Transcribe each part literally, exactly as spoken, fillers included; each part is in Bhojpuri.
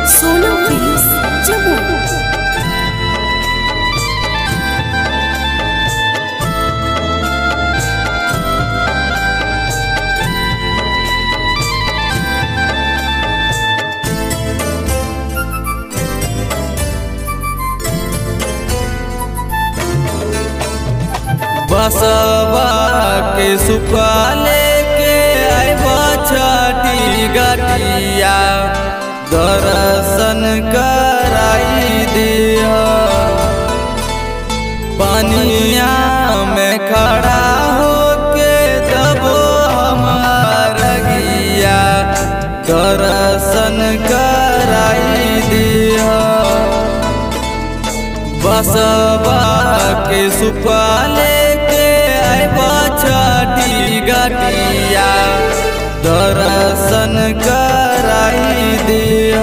सोना फिल्म्स जम्मू। बसवा के सुपाले के आइबा छठी गटिया दर्शन कराई दिया। पानिया में खड़ा होके दबो हमार गिया दर्शन कराई दिया। बसवा के सुपाले छठी गटिया दर्शन कराई दिया।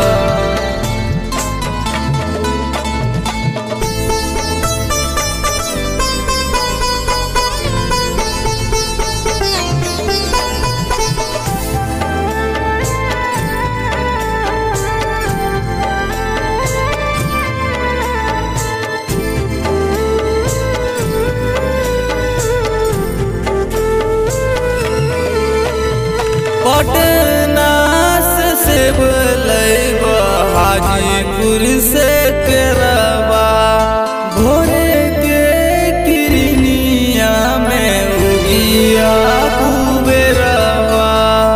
पटना से सेब लैबा हाजीपुर से केरवा भोरे के किरनिया में उगिया कुबेरवा।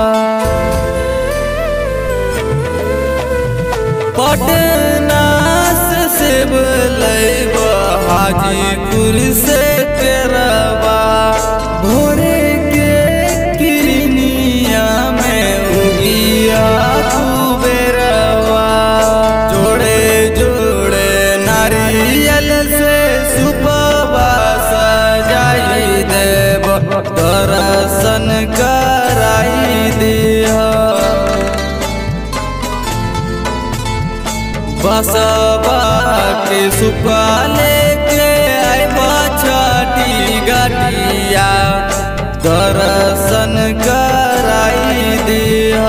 पटना से सेब लैबा हाजीपुर से केरवा भोरे दर्शन कराई दिया। बसवा के सुपाले के आइबा छठी गटिया दर्शन कराई दिया।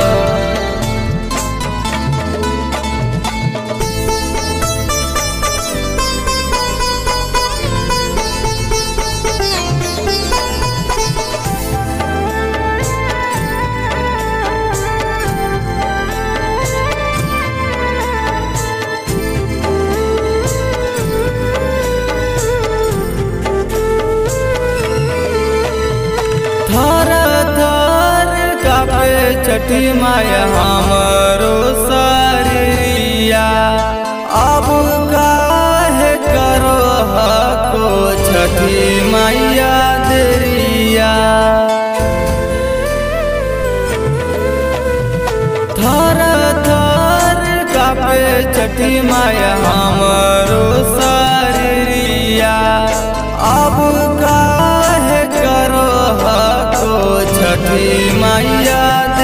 छठी माया हमरो सारिया अब काहे करो हको छठी मैया देरिया। थर थर कापे छठी माया हमरो सारिया अब काहे करो हको छठी मैया।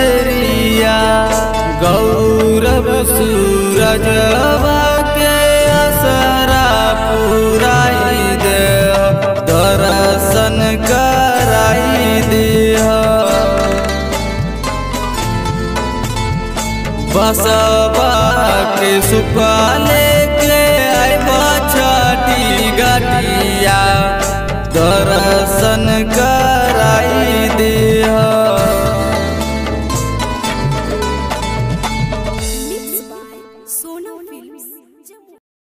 गौरव सूरजवा के असरा पुराई दे दर्शन कराई दिया। बसवा के सुपाले के आइबा छठी गटिया दर्शन